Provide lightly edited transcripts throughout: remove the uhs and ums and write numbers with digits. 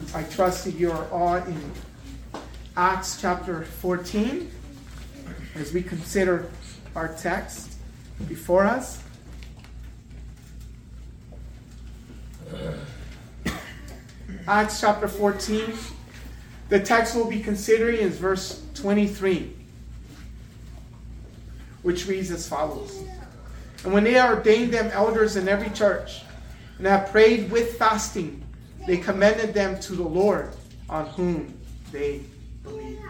I trust that you are all in Acts chapter 14 as we consider our text before us. Acts chapter 14. The text we'll be considering is verse 23, which reads as follows. And when they ordained them elders in every church, and have prayed with fasting, they commended them to the Lord, on whom they believed.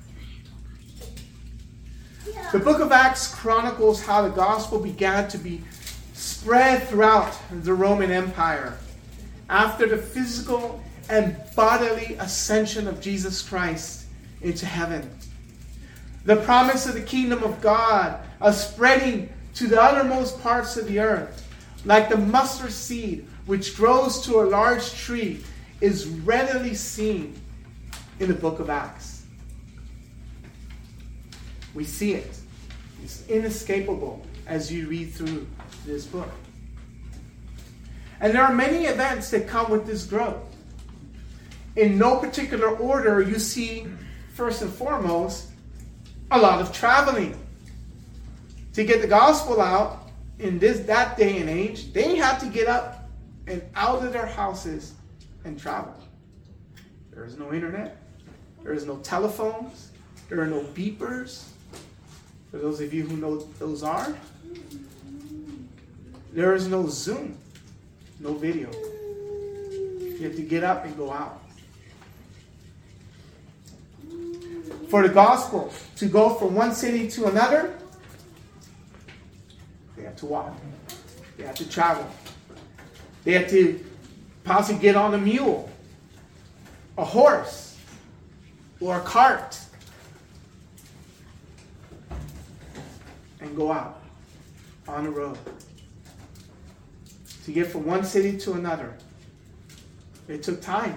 The book of Acts chronicles how the gospel began to be spread throughout the Roman Empire after the physical and bodily ascension of Jesus Christ into heaven. The promise of the kingdom of God of spreading to the uttermost parts of the earth, like the mustard seed which grows to a large tree, is readily seen in the book of Acts. We see it. It's inescapable as you read through this book. And there are many events that come with this growth. In no particular order, you see, first and foremost, a lot of traveling. To get the gospel out in that day and age, they had to get up and out of their houses and travel. There is no internet. There is no telephones. There are no beepers. For those of you who know what those are, there is no Zoom, no video. You have to get up and go out. For the gospel to go from one city to another, they have to walk. They have to travel. They have to possibly get on a mule, a horse, or a cart, and go out on the road. To get from one city to another, it took time.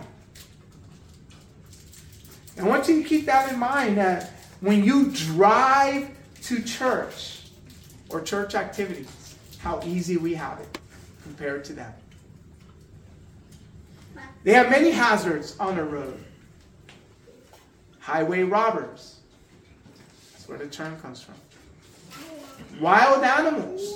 I want you to keep that in mind, that when you drive to church or church activities, how easy we have it compared to them. They have many hazards on the road. Highway robbers. That's where the term comes from. Wild animals.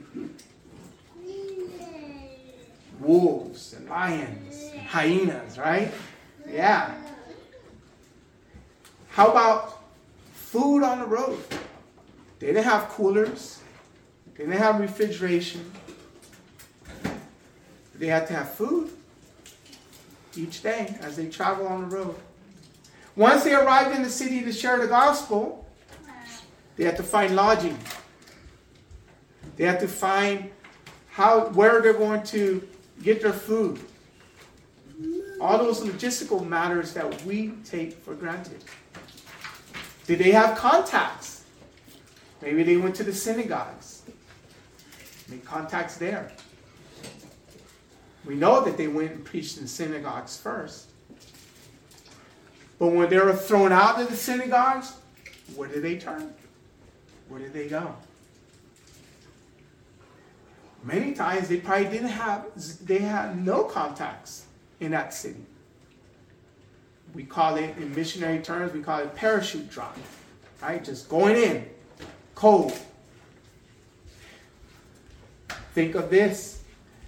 Wolves and lions and hyenas, right? Yeah. How about food on the road? They didn't have coolers. They didn't have refrigeration. They had to have food each day as they travel on the road. Once they arrived in the city to share the gospel, they had to find lodging. They had to find where they're going to get their food. All those logistical matters that we take for granted. Did they have contacts? Maybe they went to the synagogues. Made contacts there. We know that they went and preached in synagogues first. But when they were thrown out of the synagogues, where did they turn? Where did they go? Many times they probably they had no contacts in that city. We call it, in missionary terms, we call it parachute drop. Right? Just going in, cold. Think of this.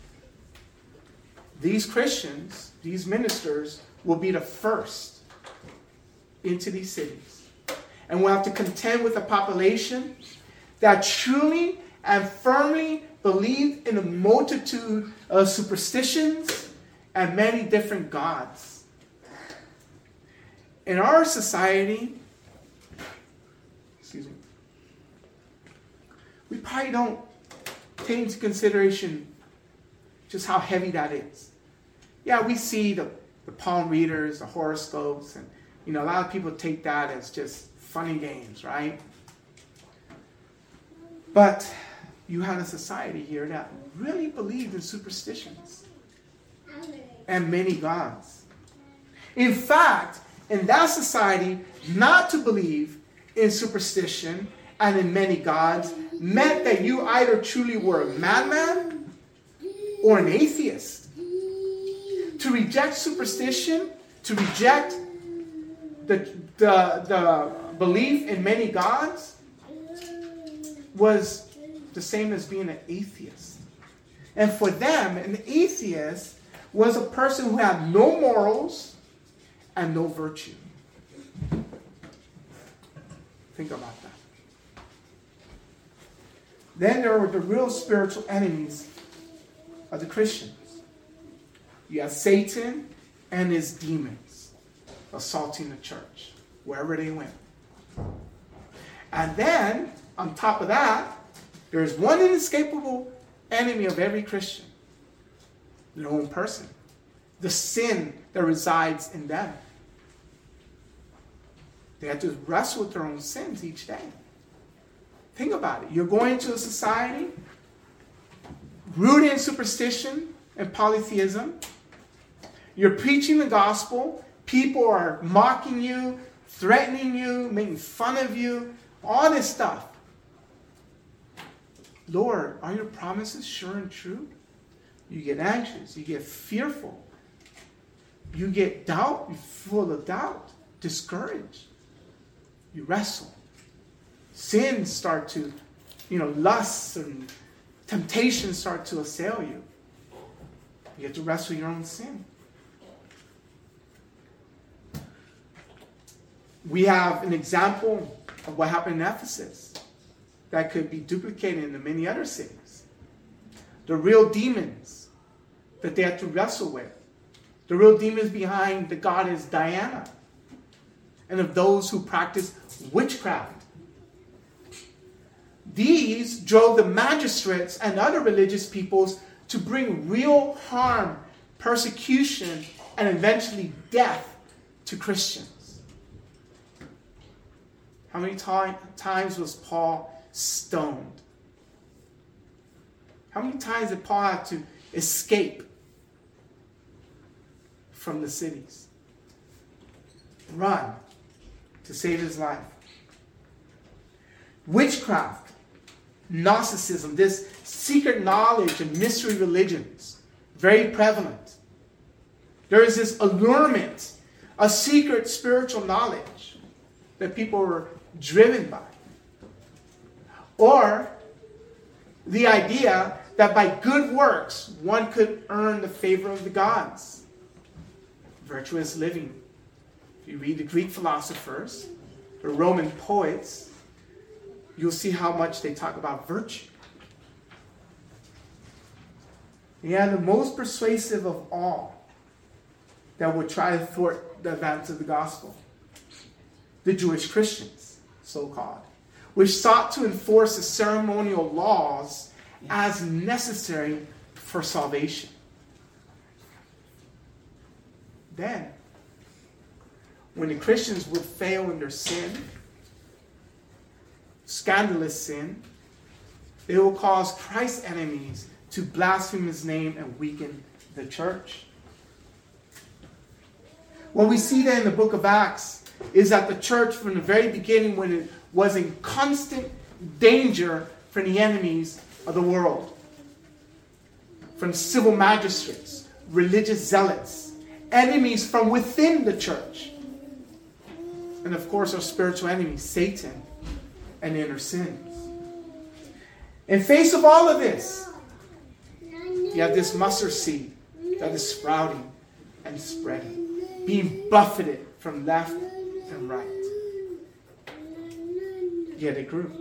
These Christians, these ministers, will be the first into these cities. And we'll have to contend with a population that truly and firmly believed in a multitude of superstitions and many different gods. In our society, we probably don't take into consideration just how heavy that is. Yeah, we see the palm readers, the horoscopes, and a lot of people take that as just funny games, right? But you had a society here that really believed in superstitions and many gods. In fact, in that society, not to believe in superstition and in many gods meant that you either truly were a madman or an atheist. To reject superstition to reject the belief in many gods was the same as being an atheist. And for them, an atheist was a person who had no morals and no virtue. Think about that. Then there were the real spiritual enemies of the Christians. You have Satan and his demons assaulting the church wherever they went. And then, on top of that, there's one inescapable enemy of every Christian. Their own person. The sin that resides in them. They have to wrestle with their own sins each day. Think about it. You're going to a society rooted in superstition and polytheism. You're preaching the gospel. People are mocking you, threatening you, making fun of you, all this stuff. Lord, are your promises sure and true? You get anxious. You get fearful. You get doubt. You're full of doubt. Discouraged. You wrestle. Sins start to, lusts and temptations start to assail you. You have to wrestle your own sin. We have an example of what happened in Ephesus that could be duplicated in many other cities. The real demons that they had to wrestle with. The real demons behind the goddess Diana. And of those who practice witchcraft. These drove the magistrates and other religious peoples to bring real harm, persecution, and eventually death to Christians. How many times was Paul stoned? How many times did Paul have to escape from the cities? Run to save his life. Witchcraft, Gnosticism, this secret knowledge and mystery religions, very prevalent. There is this allurement, a secret spiritual knowledge that people were driven by. Or the idea that by good works one could earn the favor of the gods. Virtuous living. If you read the Greek philosophers, the Roman poets, you'll see how much they talk about virtue. And the most persuasive of all that would try to thwart the advance of the gospel. The Jewish Christians, so-called, which sought to enforce the ceremonial laws as necessary for salvation. Then, when the Christians would fail in their sin, scandalous sin, they will cause Christ's enemies to blaspheme his name and weaken the church. What we see there in the book of Acts is that the church from the very beginning, when it was in constant danger from the enemies of the world, from civil magistrates, religious zealots, enemies from within the church, and of course our spiritual enemy, Satan, and inner sins. In face of all of this, you have this mustard seed that is sprouting and spreading, being buffeted from left and right. Yet it grew.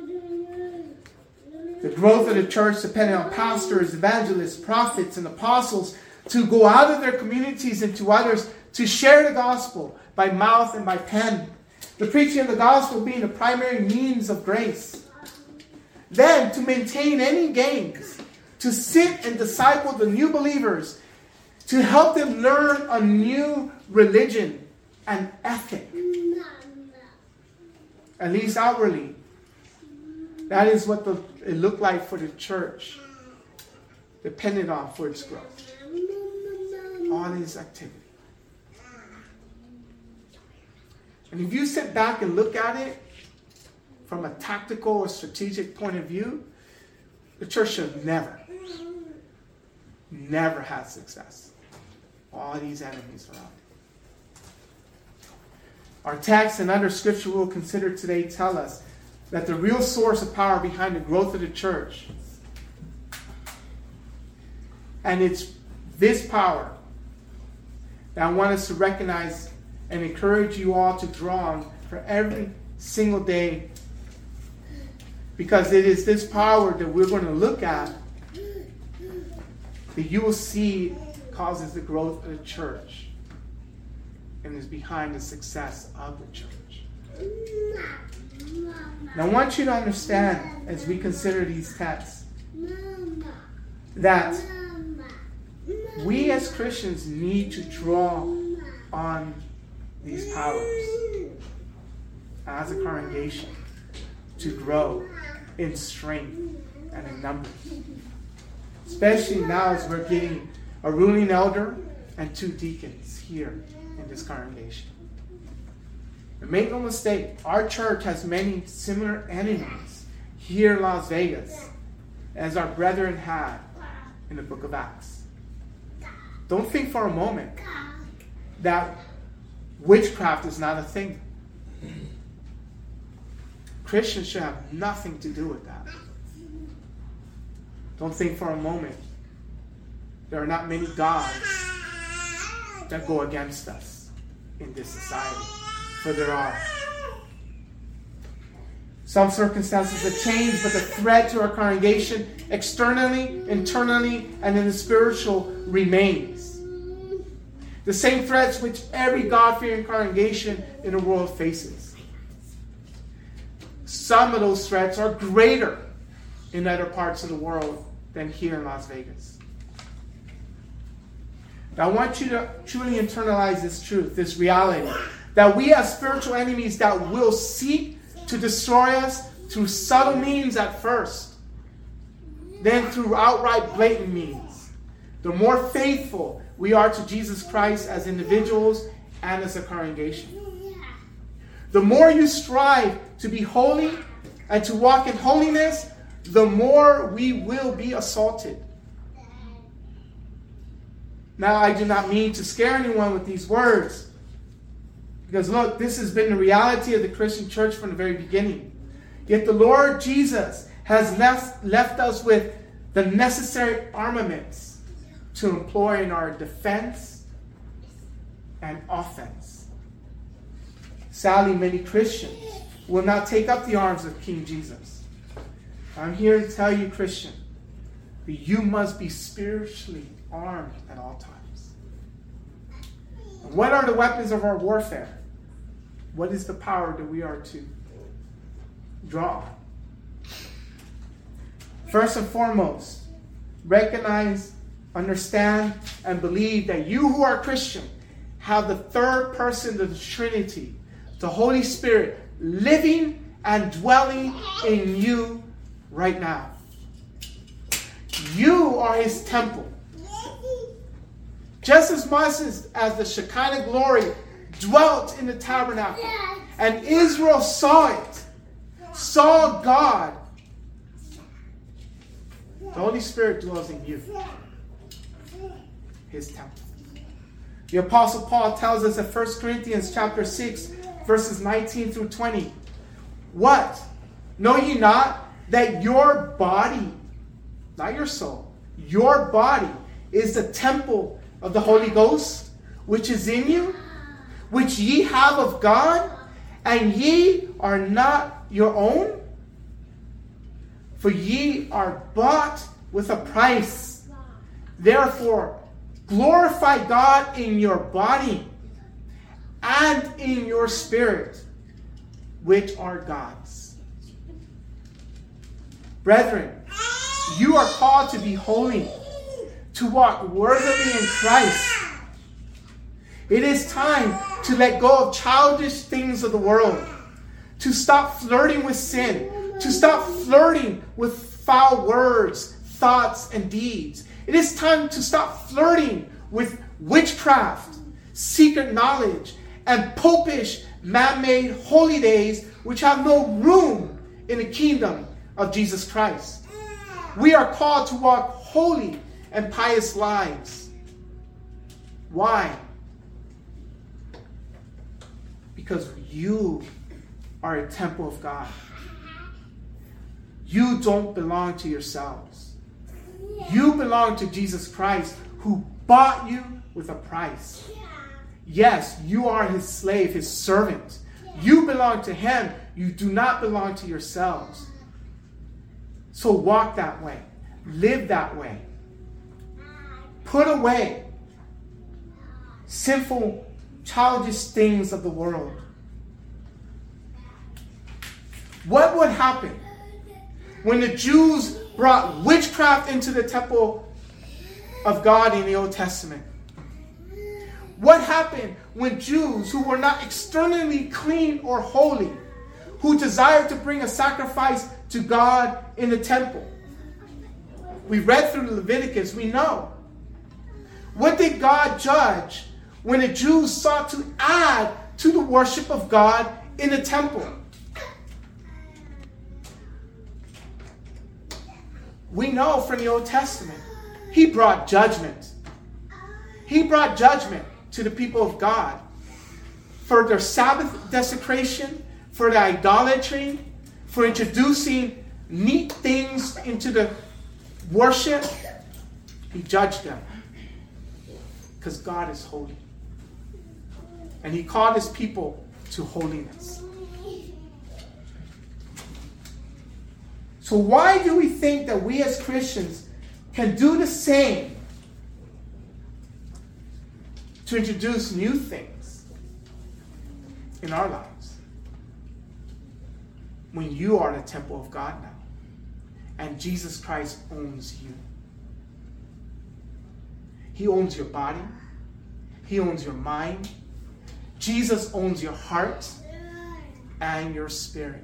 The growth of the church depended on pastors, evangelists, prophets, and apostles to go out of their communities into others to share the gospel by mouth and by pen. The preaching of the gospel being the primary means of grace. Then, to maintain any gains, to sit and disciple the new believers, to help them learn a new religion and ethic. At least outwardly. That is what it looked like for the church, depended on for its growth. All this activity. And if you sit back and look at it from a tactical or strategic point of view, the church should never had success. All these enemies around it. Our text and other scripture we'll consider today tell us that the real source of power behind the growth of the church, and it's this power that I want us to recognize and encourage you all to draw on for every single day, because it is this power that we're going to look at that you will see causes the growth of the church and is behind the success of the church. Now I want you to understand, as we consider these texts, that we as Christians need to draw on these powers as a congregation to grow in strength and in numbers. Especially now as we're getting a ruling elder and 2 deacons here in this congregation. And make no mistake, our church has many similar enemies here in Las Vegas as our brethren had in the book of Acts. Don't think for a moment that witchcraft is not a thing. Christians should have nothing to do with that. Don't think for a moment there are not many gods that go against us in this society. For there are. Some circumstances have changed, but the threat to our congregation externally, internally, and in the spiritual remains. The same threats which every God-fearing congregation in the world faces. Some of those threats are greater in other parts of the world than here in Las Vegas. Now I want you to truly internalize this truth, this reality, that we have spiritual enemies that will seek to destroy us through subtle means at first, then through outright blatant means. The more faithful we are to Jesus Christ as individuals and as a congregation, the more you strive to be holy and to walk in holiness, the more we will be assaulted. Now, I do not mean to scare anyone with these words, because look, this has been the reality of the Christian church from the very beginning. Yet the Lord Jesus has left us with the necessary armaments to employ in our defense and offense. Sadly, many Christians will not take up the arms of King Jesus. I'm here to tell you, Christian, that you must be spiritually armed at all times. And what are the weapons of our warfare? What is the power that we are to draw on? First and foremost, recognize, understand, and believe that you who are Christian have the third person of the Trinity, the Holy Spirit, living and dwelling in you right now. You are His temple. Just as much as the Shekinah glory dwelt in the tabernacle, and Israel saw it, saw God, the Holy Spirit dwells in you, His temple. The Apostle Paul tells us in 1 Corinthians chapter 6, verses 19 through 20, what? Know ye not that your body, not your soul, your body is the temple of the Holy Ghost, which is in you, which ye have of God, and ye are not your own? For ye are bought with a price. Therefore, glorify God in your body and in your spirit, which are God's. Brethren, you are called to be holy, to walk worthily in Christ. It is time to let go of childish things of the world, to stop flirting with sin, to stop flirting with foul words, thoughts, and deeds. It is time to stop flirting with witchcraft, secret knowledge, and popish, man-made holy days which have no room in the kingdom of Jesus Christ. We are called to walk holy and pious lives. Why? Because you are a temple of God. You don't belong to yourselves. You belong to Jesus Christ, who bought you with a price. Yes, you are his slave, his servant. You belong to him. You do not belong to yourselves. So walk that way. Live that way. Put away sinful, childish things of the world. What would happen when the Jews brought witchcraft into the temple of God in the Old Testament? What happened when Jews who were not externally clean or holy, who desired to bring a sacrifice to God in the temple? We read through Leviticus, we know. What did God judge when the Jews sought to add to the worship of God in the temple? We know from the Old Testament, he brought judgment. He brought judgment to the people of God for their Sabbath desecration, for their idolatry, for introducing neat things into the worship. He judged them because God is holy. And he called his people to holiness. So why do we think that we as Christians can do the same to introduce new things in our lives when you are the temple of God now and Jesus Christ owns you? He owns your body. He owns your mind. Jesus owns your heart and your spirit.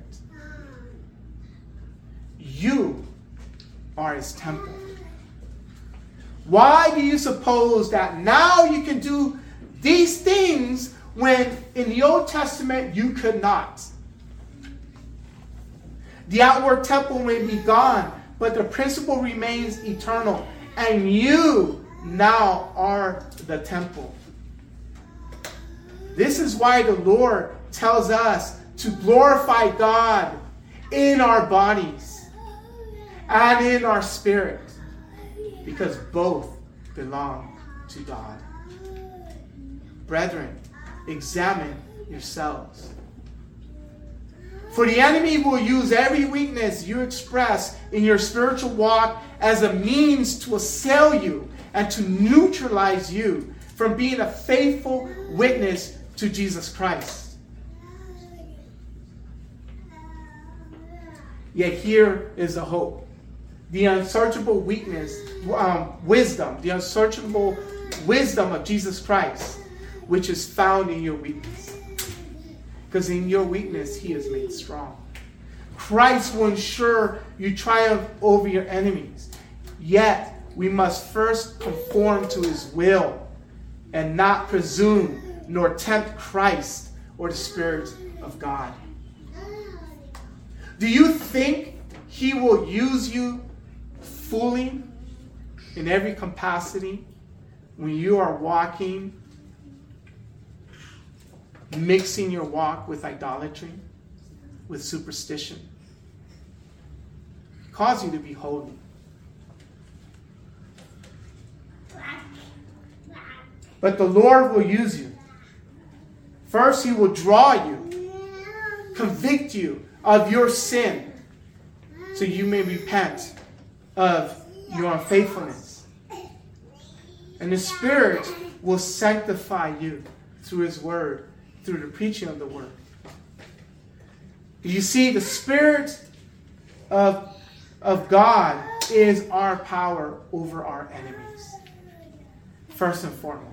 You are his temple. Why do you suppose that now you can do these things when in the Old Testament you could not? The outward temple may be gone, but the principle remains eternal. And you now are the temple. This is why the Lord tells us to glorify God in our bodies and in our spirit, because both belong to God. Brethren, examine yourselves. For the enemy will use every weakness you express in your spiritual walk as a means to assail you and to neutralize you from being a faithful witness to Jesus Christ. Yet here is the hope. The unsearchable wisdom, the unsearchable wisdom of Jesus Christ, which is found in your weakness. Because in your weakness, he is made strong. Christ will ensure you triumph over your enemies. Yet, we must first conform to his will and not presume nor tempt Christ or the Spirit of God. Do you think he will use you fully in every capacity when you are walking, mixing your walk with idolatry, with superstition? It calls you to be holy. But the Lord will use you. First, he will draw you, convict you of your sin, so you may repent of your unfaithfulness. And the Spirit will sanctify you through his word, through the preaching of the word. You see, the Spirit of God is our power over our enemies. First and foremost.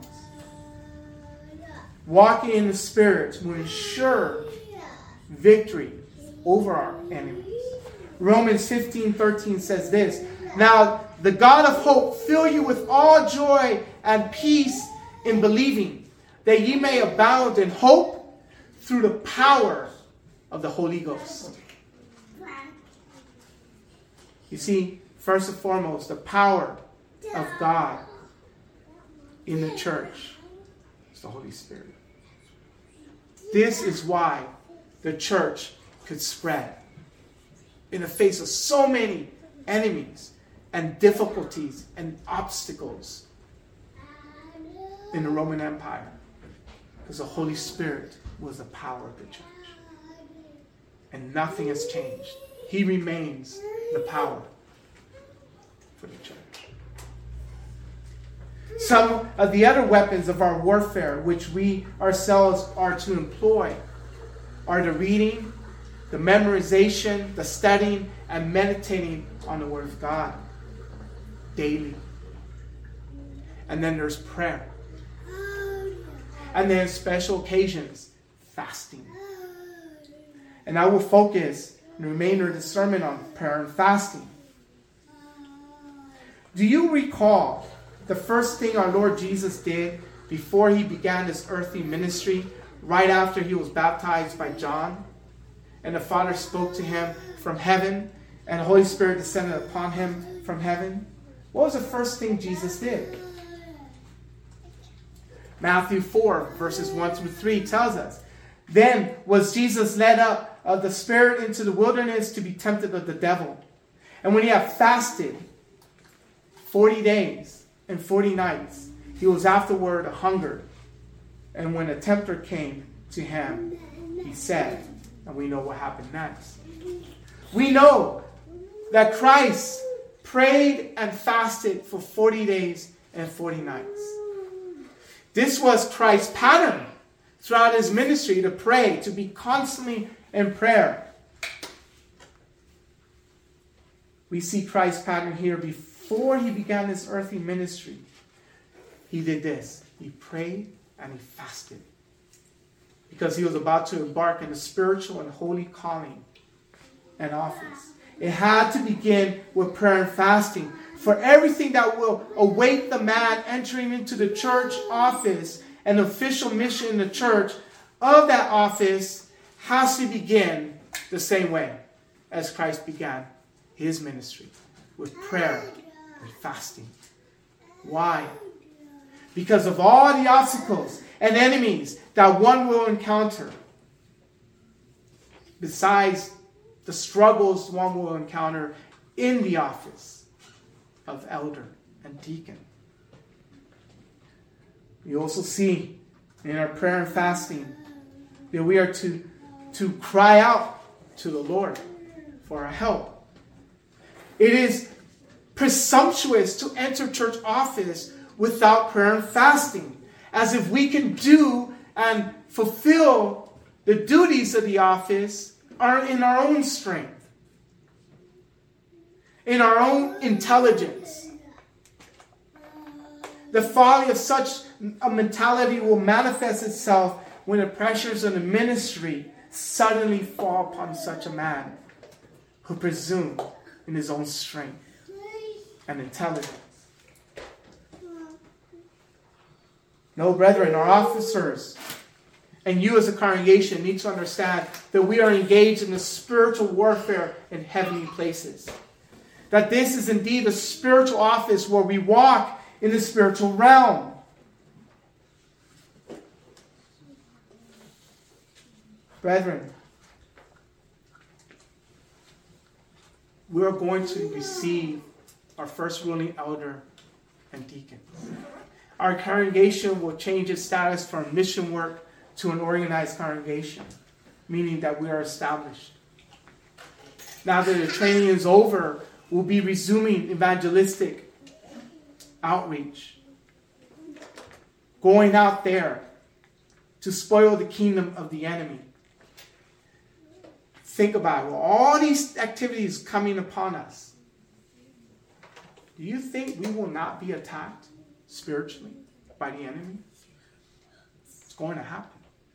Walking in the Spirit will ensure victory over our enemies. Romans 15:13 says this: Now the God of hope fill you with all joy and peace in believing, that ye may abound in hope through the power of the Holy Ghost. You see, first and foremost, the power of God in the church is the Holy Spirit. This is why the church could spread in the face of so many enemies and difficulties and obstacles in the Roman Empire. Because the Holy Spirit was the power of the church. And nothing has changed. He remains the power for the church. Some of the other weapons of our warfare, which we ourselves are to employ, are the reading, the memorization, the studying, and meditating on the Word of God daily. And then there's prayer. And then special occasions, fasting. And I will focus the remainder of the sermon on prayer and fasting. Do you recall the first thing our Lord Jesus did before he began his earthly ministry, right after he was baptized by John? And the Father spoke to him from heaven, and the Holy Spirit descended upon him from heaven. What was the first thing Jesus did? Matthew 4, verses 1 through 3 tells us, "Then was Jesus led up of the Spirit into the wilderness to be tempted of the devil. And when he had fasted 40 days and 40 nights, he was afterward hungered. And when a tempter came to him, he said," and we know what happened next. We know that Christ prayed and fasted for 40 days and 40 nights. This was Christ's pattern throughout his ministry, to pray, to be constantly in prayer. We see Christ's pattern here before he began his earthly ministry. He did this. He prayed and he fasted. Because he was about to embark in a spiritual and holy calling and office. It had to begin with prayer and fasting. For everything that will await the man entering into the church office and official mission in the church of that office has to begin the same way as Christ began his ministry, with prayer and fasting. Why? Because of all the obstacles and enemies that one will encounter, besides the struggles one will encounter in the office of elder and deacon. We also see in our prayer and fasting that we are to cry out to the Lord for our help. It is presumptuous to enter church office without prayer and fasting, as if we can do and fulfill the duties of the office are in our own strength, in our own intelligence. The folly of such a mentality will manifest itself when the pressures of the ministry suddenly fall upon such a man who presumes in his own strength and intelligence. No, brethren, our officers and you as a congregation need to understand that we are engaged in a spiritual warfare in heavenly places. That this is indeed a spiritual office where we walk in the spiritual realm. Brethren, we are going to receive our first ruling elder and deacon. Our congregation will change its status from mission work to an organized congregation, meaning that we are established. Now that the training is over, we'll be resuming evangelistic outreach. Going out there to spoil the kingdom of the enemy. Think about it. With all these activities coming upon us, do you think we will not be attacked spiritually by the enemy? It's going to happen.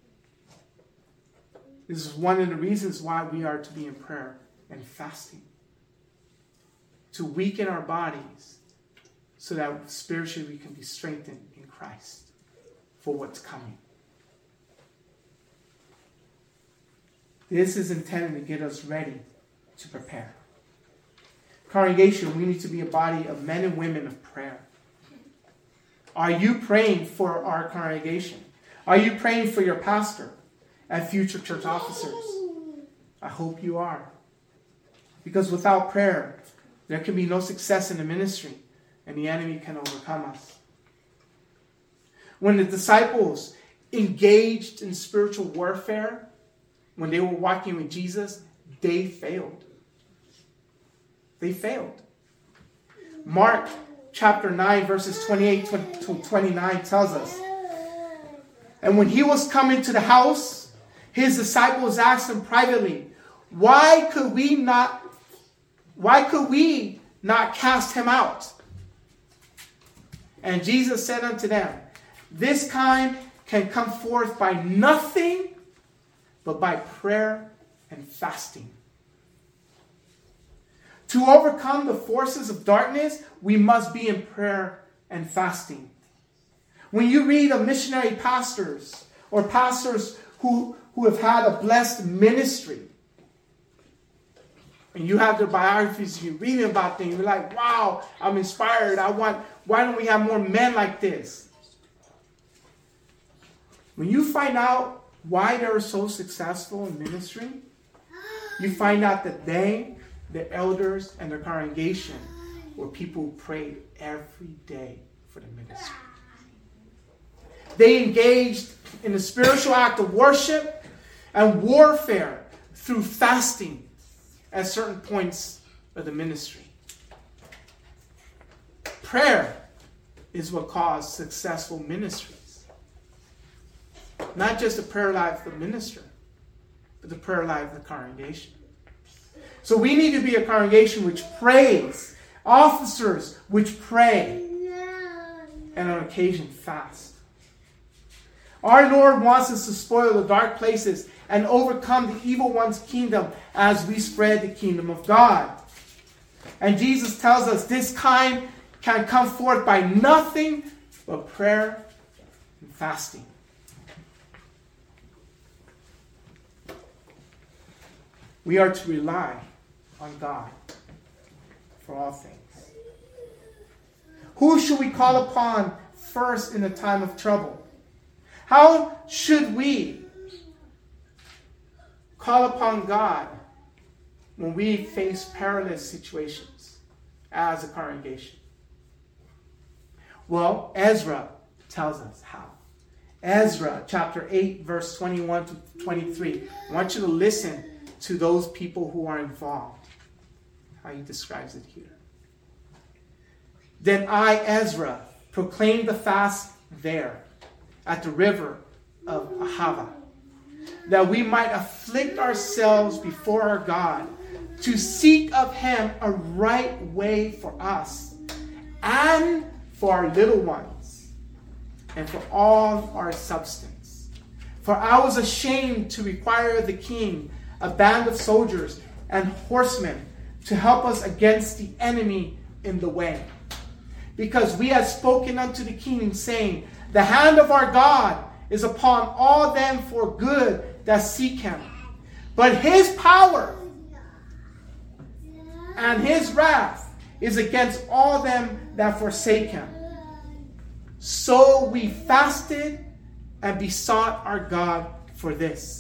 This is one of the reasons why we are to be in prayer and fasting. To weaken our bodies so that spiritually we can be strengthened in Christ for what's coming. This is intended to get us ready to prepare. Congregation, we need to be a body of men and women of prayer. Are you praying for our congregation? Are you praying for your pastor and future church officers. I hope you are. Because without prayer, there can be no success in the ministry, and the enemy can overcome us. When the disciples engaged in spiritual warfare, when they were walking with Jesus, they failed. They failed. Mark chapter 9, verses 28 to 29 tells us, and when he was come into the house, his disciples asked him privately, why could we not cast him out? And Jesus said unto them, this kind can come forth by nothing but by prayer and fasting. To overcome the forces of darkness, we must be in prayer and fasting. When you read of missionary pastors or pastors who have had a blessed ministry, and you have their biographies, you're reading about things, you're like, wow, I'm inspired. Why don't we have more men like this? When you find out why they were so successful in ministry, you find out that they, the elders, and their congregation were people who prayed every day for the ministry. They engaged in the spiritual act of worship and warfare through fasting at certain points of the ministry. Prayer is what caused successful ministries. Not just the prayer life of the minister, but the prayer life of the congregation. So we need to be a congregation which prays, officers which pray, and on occasion fast. Our Lord wants us to spoil the dark places and overcome the evil one's kingdom as we spread the kingdom of God. And Jesus tells us this kind can come forth by nothing but prayer and fasting. We are to rely on God for all things. Who should we call upon first in the time of trouble? How should we call upon God when we face perilous situations as a congregation? Well, Ezra tells us how. Ezra chapter 8, verse 21 to 23. I want you to listen to those people who are involved. How he describes it here. Then I, Ezra, proclaimed the fast there at the river of Ahava, that we might afflict ourselves before our God, to seek of him a right way for us, and for our little ones, and for all our substance. For I was ashamed to require of the king a band of soldiers and horsemen to help us against the enemy in the way. Because we had spoken unto the king, saying, the hand of our God is upon all them for good that seek him. But his power and his wrath is against all them that forsake him. So we fasted and besought our God for this.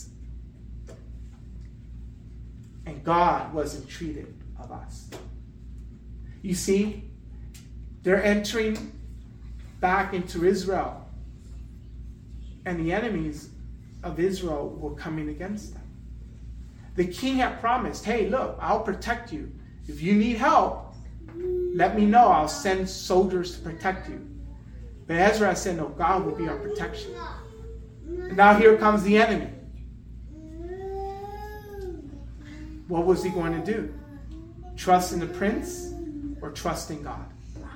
And God was entreated of us. You see, they're entering back into Israel. And the enemies of Israel were coming against them. The king had promised, hey, look, I'll protect you. If you need help, let me know. I'll send soldiers to protect you. But Ezra said, no, God will be our protection. And now here comes the enemy. What was he going to do? Trust in the prince or trust in God?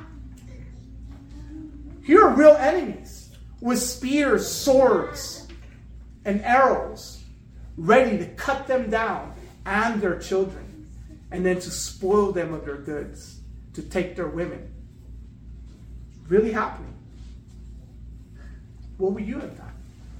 Here are real enemies with spears, swords, and arrows ready to cut them down and their children, and then to spoil them of their goods, to take their women. Really happening. What would you have done?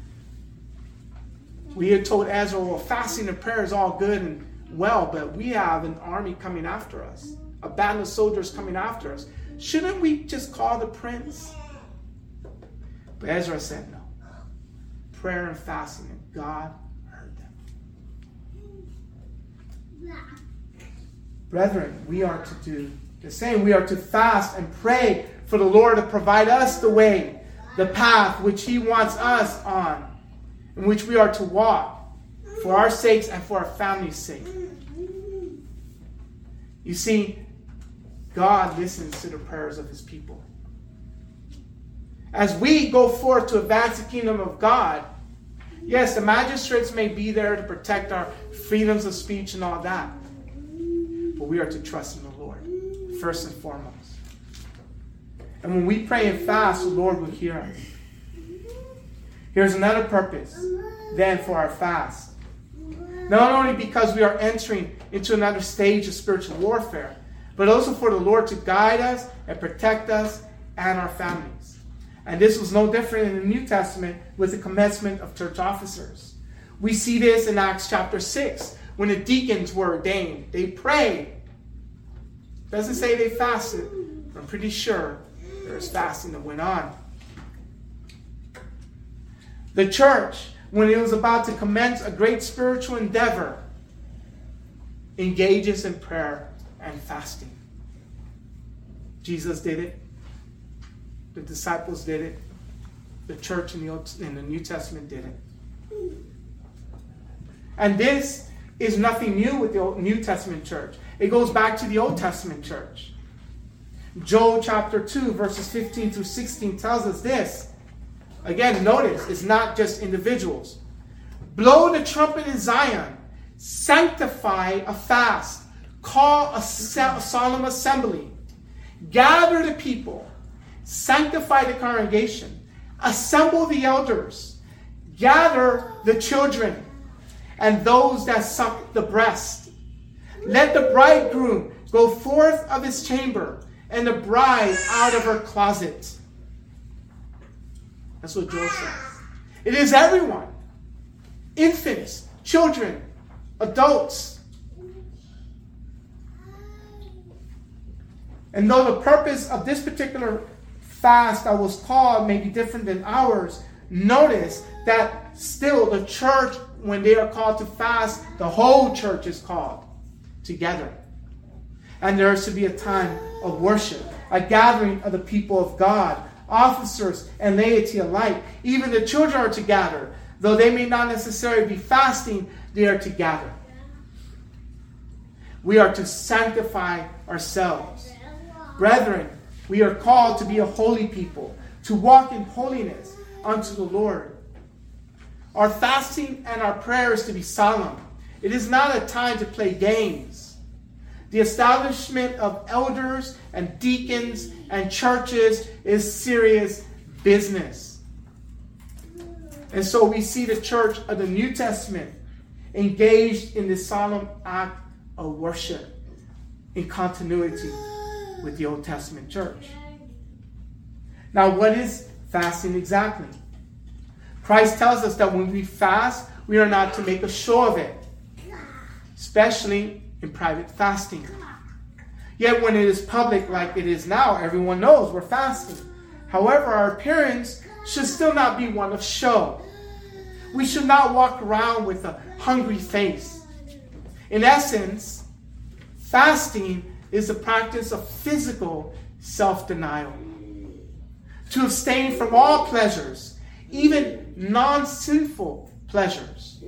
We had told Ezra, well, fasting and prayer is all good and well, but we have an army coming after us, a band of soldiers coming after us. Shouldn't we just call the prince? But Ezra said no. Prayer and fasting, and God Brethren, we are to do the same. We are to fast and pray for the Lord to provide us the way, the path which He wants us on, in which we are to walk for our sakes and for our family's sake. You see, God listens to the prayers of His people. As we go forth to advance the kingdom of God, yes, the magistrates may be there to protect our freedoms of speech and all that, but we are to trust in the Lord, first and foremost. And when we pray and fast, the Lord will hear us. Here's another purpose, then, for our fast. Not only because we are entering into another stage of spiritual warfare, but also for the Lord to guide us and protect us and our families. And this was no different in the New Testament with the commencement of church officers. We see this in Acts chapter 6, when the deacons were ordained. They prayed. It doesn't say they fasted, but I'm pretty sure there was fasting that went on. The church, when it was about to commence a great spiritual endeavor, engages in prayer and fasting. Jesus did it. The disciples did it. The church in the New Testament did it. And this is nothing new with the New Testament church. It goes back to the Old Testament church. Joel chapter 2, verses 15 through 16 tells us this. Again, notice, it's not just individuals. Blow the trumpet in Zion. Sanctify a fast. Call a solemn assembly. Gather the people. Sanctify the congregation. Assemble the elders. Gather the children and those that suck the breast. Let the bridegroom go forth of his chamber and the bride out of her closet. That's what Joel says. It is everyone. Infants, children, adults. And though the purpose of this particular fast that was called may be different than ours, notice that still the church, when they are called to fast, the whole church is called together. And there is to be a time of worship, a gathering of the people of God, officers and laity alike. Even the children are to gather. Though they may not necessarily be fasting, they are to gather. We are to sanctify ourselves. Brethren, we are called to be a holy people, to walk in holiness unto the Lord. Our fasting and our prayers to be solemn. It is not a time to play games. The establishment of elders and deacons and churches is serious business. And so we see the church of the New Testament engaged in this solemn act of worship in continuity with the Old Testament church. Now, what is fasting exactly? Christ tells us that when we fast, we are not to make a show of it, especially in private fasting. Yet when it is public like it is now, everyone knows we're fasting. However, our appearance should still not be one of show. We should not walk around with a hungry face. In essence, fasting is the practice of physical self-denial. To abstain from all pleasures, even non-sinful pleasures,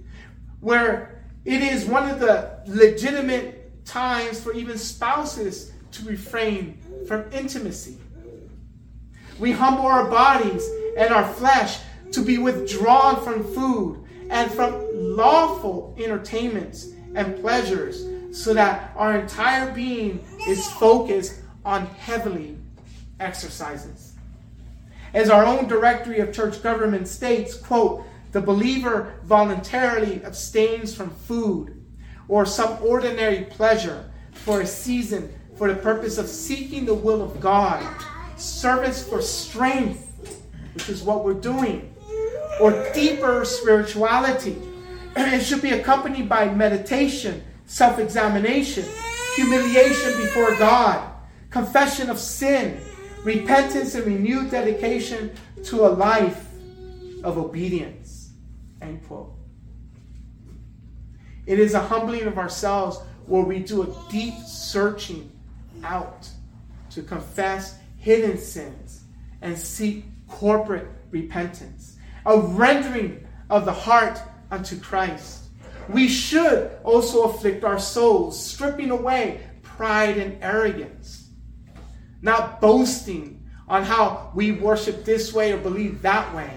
where it is one of the legitimate times for even spouses to refrain from intimacy. We humble our bodies and our flesh to be withdrawn from food and from lawful entertainments and pleasures, so that our entire being is focused on heavenly exercises. As our own directory of church government states, quote, the believer voluntarily abstains from food or some ordinary pleasure for a season for the purpose of seeking the will of God, service for strength, which is what we're doing, or deeper spirituality. And it should be accompanied by meditation, self-examination, humiliation before God, confession of sin, repentance and renewed dedication to a life of obedience. End quote. It is a humbling of ourselves where we do a deep searching out to confess hidden sins and seek corporate repentance, a rendering of the heart unto Christ. We should also afflict our souls, stripping away pride and arrogance, not boasting on how we worship this way or believe that way,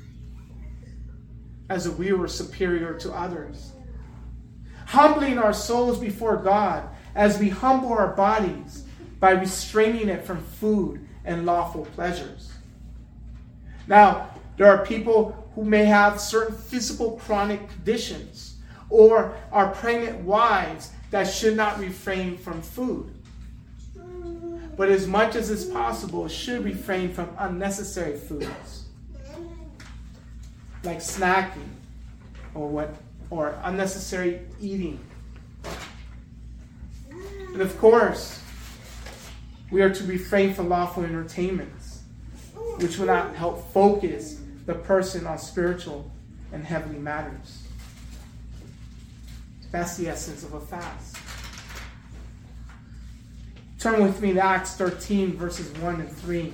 as if we were superior to others. Humbling our souls before God as we humble our bodies by restraining it from food and lawful pleasures. Now, there are people who may have certain physical chronic conditions or are pregnant wives that should not refrain from food. But as much as is possible, should refrain from unnecessary foods like snacking or unnecessary eating. And of course, we are to refrain from lawful entertainments, which will not help focus the person on spiritual and heavenly matters. That's the essence of a fast. Turn with me to Acts 13, verses 1 and 3.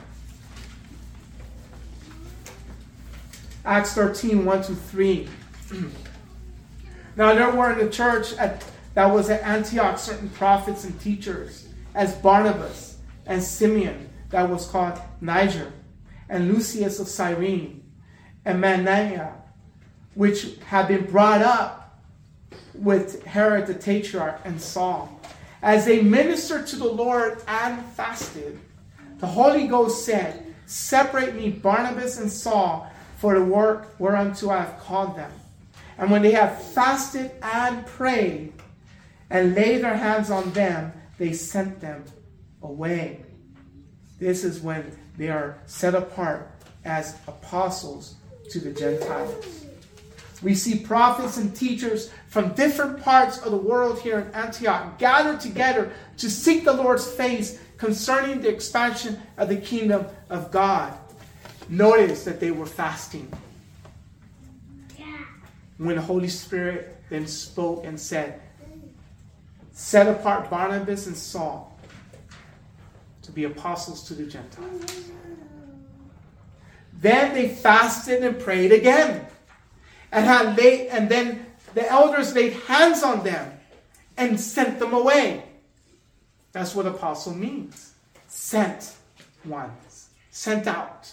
Acts 13, 1 to 3. Now there were in the church that was at Antioch certain prophets and teachers, as Barnabas and Simeon, that was called Niger, and Lucius of Cyrene, and Manaen, which had been brought up with Herod the Tetrarch and Saul. As they ministered to the Lord and fasted, the Holy Ghost said, "Separate me Barnabas and Saul for the work whereunto I have called them." And when they had fasted and prayed and laid their hands on them, they sent them away. This is when they are set apart as apostles to the Gentiles. We see prophets and teachers from different parts of the world here in Antioch gathered together to seek the Lord's face concerning the expansion of the kingdom of God. Notice that they were fasting. When the Holy Spirit then spoke and said, "Set apart Barnabas and Saul to be apostles to the Gentiles." Then they fasted and prayed again. And then the elders laid hands on them and sent them away. That's what apostle means. Sent ones. Sent out.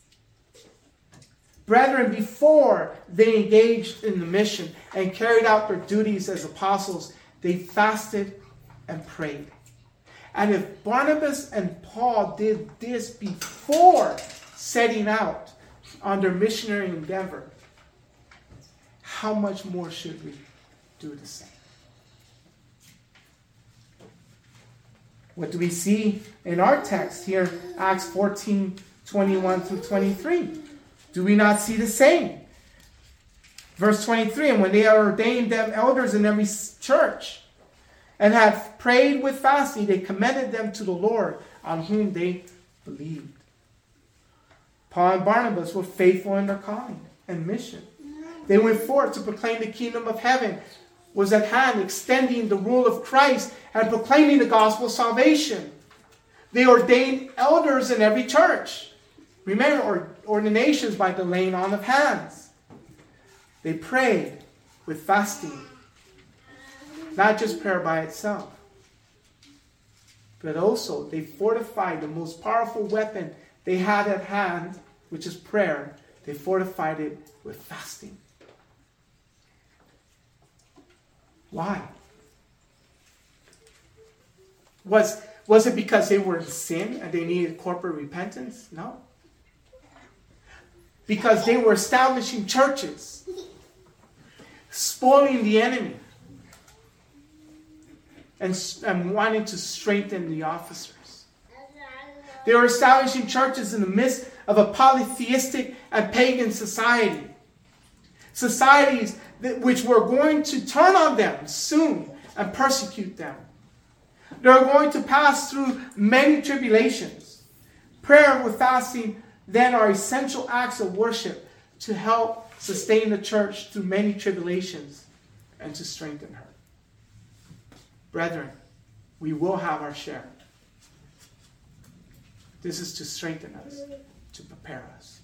Brethren, before they engaged in the mission and carried out their duties as apostles, they fasted and prayed. And if Barnabas and Paul did this before setting out on their missionary endeavor, how much more should we do the same? What do we see in our text here, Acts 14, 21 through 23? Do we not see the same? Verse 23, and when they had ordained them elders in every church, and had prayed with fasting, they commended them to the Lord, on whom they believed. Paul and Barnabas were faithful in their calling and mission. They went forth to proclaim the kingdom of heaven was at hand, extending the rule of Christ and proclaiming the gospel of salvation. They ordained elders in every church. Remember, ordinations by the laying on of hands. They prayed with fasting. Not just prayer by itself, but also they fortified the most powerful weapon they had at hand, which is prayer. They fortified it with fasting. Why? Was it because they were in sin and they needed corporate repentance? No. Because they were establishing churches, spoiling the enemy, and wanting to strengthen the officers. They were establishing churches in the midst of a polytheistic and pagan society. Societies which were going to turn on them soon and persecute them. They are going to pass through many tribulations. Prayer with fasting then are essential acts of worship to help sustain the church through many tribulations. and to strengthen her. Brethren, we will have our share. This is to strengthen us, to prepare us.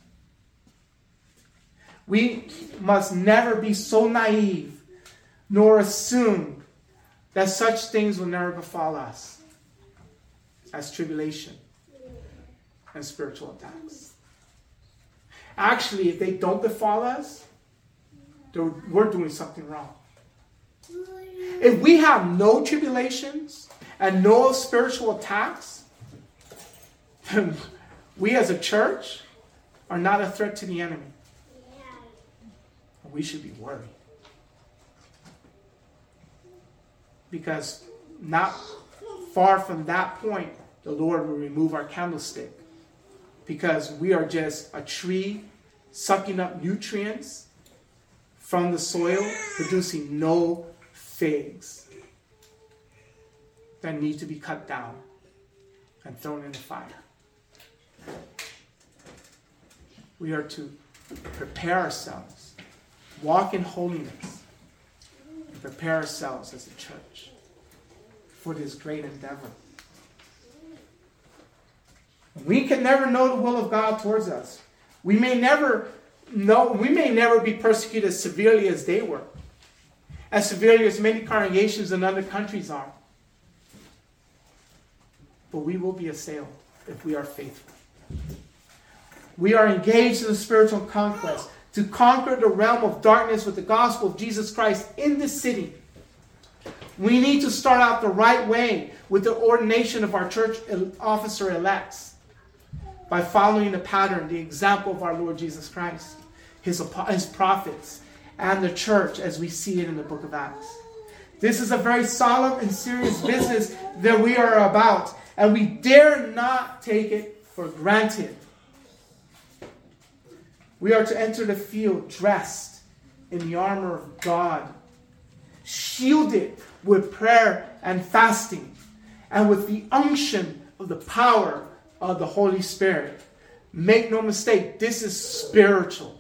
We must never be so naive nor assume that such things will never befall us as tribulation and spiritual attacks. Actually, if they don't befall us, we're doing something wrong. If we have no tribulations and no spiritual attacks, then we as a church are not a threat to the enemy. We should be worried. Because not far from that point, the Lord will remove our candlestick. Because we are just a tree sucking up nutrients from the soil, producing no figs that need to be cut down and thrown in the fire. We are to prepare ourselves, walk in holiness, and prepare ourselves as a church for this great endeavor. We can never know the will of God towards us. We may never be persecuted as severely as they were, as severely as many congregations in other countries are. But we will be assailed if we are faithful. We are engaged in a spiritual conquest to conquer the realm of darkness with the gospel of Jesus Christ in this city. We need to start out the right way with the ordination of our church officer elects by following the pattern, the example of our Lord Jesus Christ, his prophets, and the church as we see it in the book of Acts. This is a very solemn and serious business that we are about, and we dare not take it for granted. We are to enter the field dressed in the armor of God, shielded with prayer and fasting, and with the unction of the power of the Holy Spirit. Make no mistake, this is spiritual.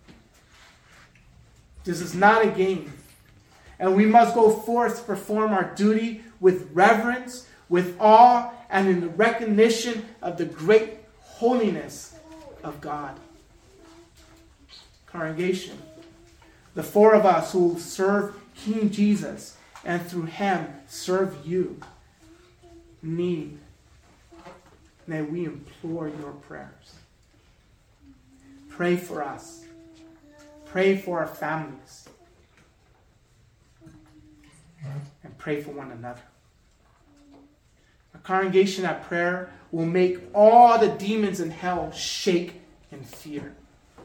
This is not a game. And we must go forth to perform our duty with reverence, with awe, and in the recognition of the great holiness of God. Congregation, the four of us who will serve King Jesus and through him serve you need, may we implore your prayers. Pray for us. Pray for our families. And pray for one another. A congregation at prayer will make all the demons in hell shake in fear.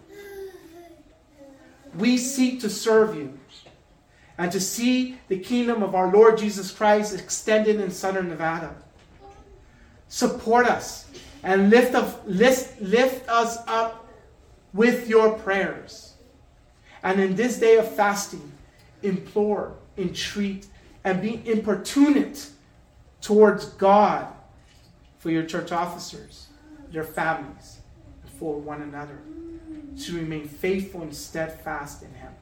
We seek to serve you and to see the kingdom of our Lord Jesus Christ extended in Southern Nevada. Support us and lift us up with your prayers. And in this day of fasting, implore, entreat, and be importunate towards God for your church officers, your families, and for one another, to remain faithful and steadfast in him.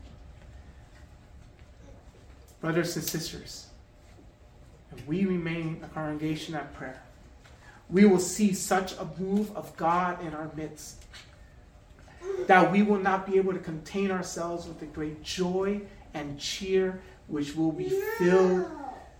Brothers and sisters, if we remain a congregation at prayer, we will see such a move of God in our midst that we will not be able to contain ourselves with the great joy and cheer which we will be filled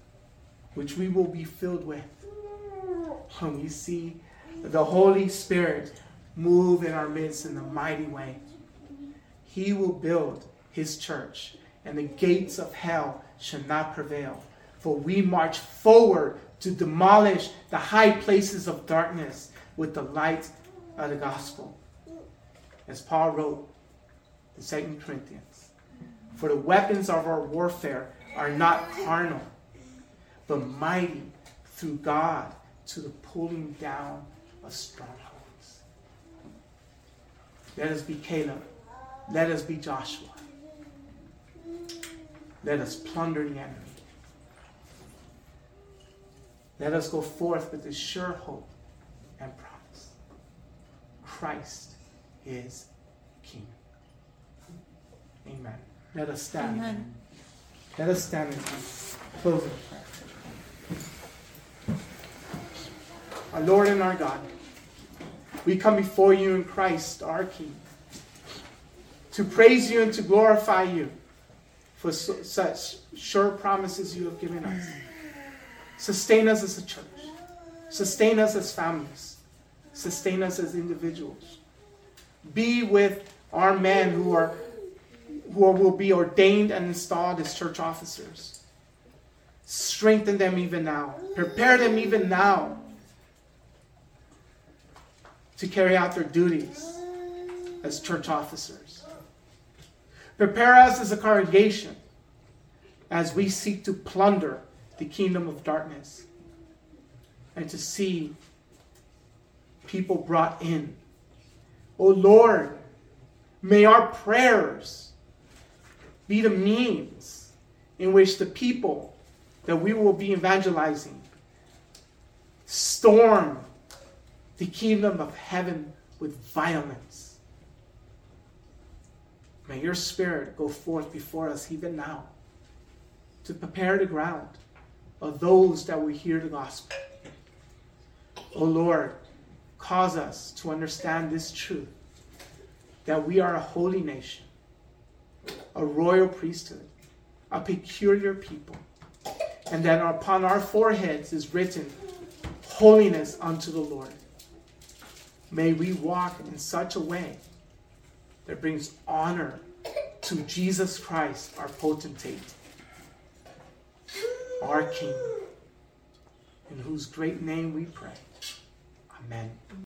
with when we see the Holy Spirit move in our midst in a mighty way. He will build his church, and the gates of hell shall not prevail. For we march forward to demolish the high places of darkness with the light of the gospel. As Paul wrote in 2 Corinthians, for the weapons of our warfare are not carnal, but mighty through God to the pulling down of strongholds. Let us be Caleb. Let us be Joshua. Let us plunder the enemy. Let us go forth with this sure hope and promise. Christ is King. Amen. Let us stand. Amen. Let us stand and close in prayer. Our Lord and our God, we come before you in Christ, our King, to praise you and to glorify you for such sure promises you have given us. Sustain us as a church. Sustain us as families. Sustain us as individuals. Be with our men who will be ordained and installed as church officers. Strengthen them even now. Prepare them even now to carry out their duties as church officers. Prepare us as a congregation as we seek to plunder the kingdom of darkness and to see people brought in. Oh Lord, may our prayers be the means in which the people that we will be evangelizing storm the kingdom of heaven with violence. May your Spirit go forth before us even now to prepare the ground of those that will hear the gospel. O Lord, cause us to understand this truth, that we are a holy nation, a royal priesthood, a peculiar people, and that upon our foreheads is written, holiness unto the Lord. May we walk in such a way that brings honor to Jesus Christ, our potentate, our King, in whose great name we pray. Amen.